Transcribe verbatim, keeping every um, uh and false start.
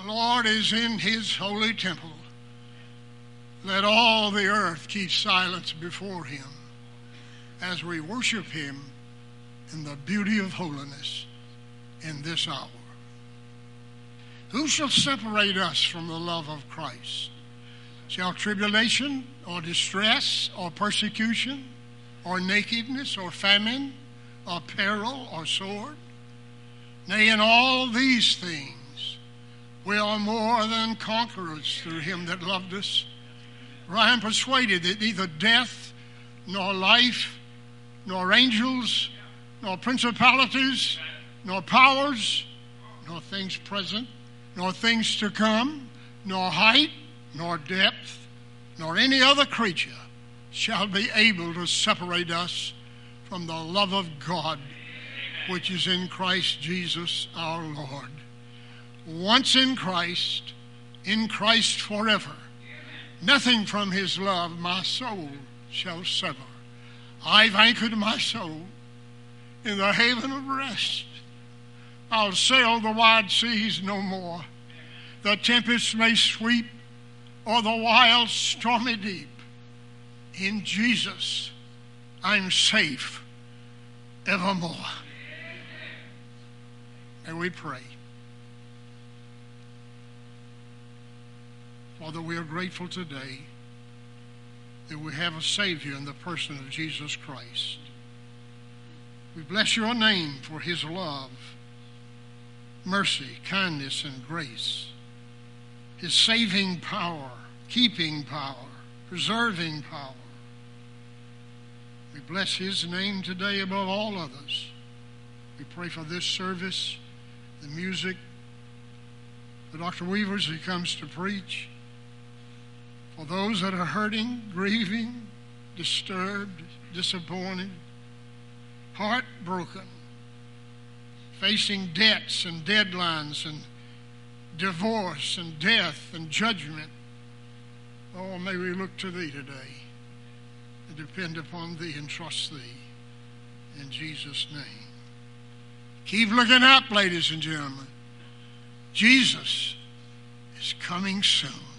The Lord is in his holy temple. Let all the earth keep silence before him as we worship him in the beauty of holiness in this hour. Who shall separate us from the love of Christ? Shall tribulation or distress or persecution or nakedness or famine or peril or sword? Nay, in all these things we are more than conquerors through him that loved us. For I am persuaded that neither death nor life nor angels nor principalities nor powers nor things present nor things to come nor height nor depth nor any other creature shall be able to separate us from the love of God which is in Christ Jesus our Lord. Once in Christ, in Christ forever. Nothing from his love my soul shall sever. I've anchored my soul in the haven of rest. I'll sail the wide seas no more. The tempest may sweep or the wild stormy deep. In Jesus I'm safe evermore. And we pray. Father, we are grateful today that we have a Savior in the person of Jesus Christ. We bless your name for his love, mercy, kindness, and grace, his saving power, keeping power, preserving power. We bless his name today above all others. We pray for this service, the music, for Doctor Weaver as he comes to preach, for those that are hurting, grieving, disturbed, disappointed, heartbroken, facing debts and deadlines and divorce and death and judgment. Oh, may we look to thee today and depend upon thee and trust thee in Jesus' name. Keep looking up, ladies and gentlemen. Jesus is coming soon.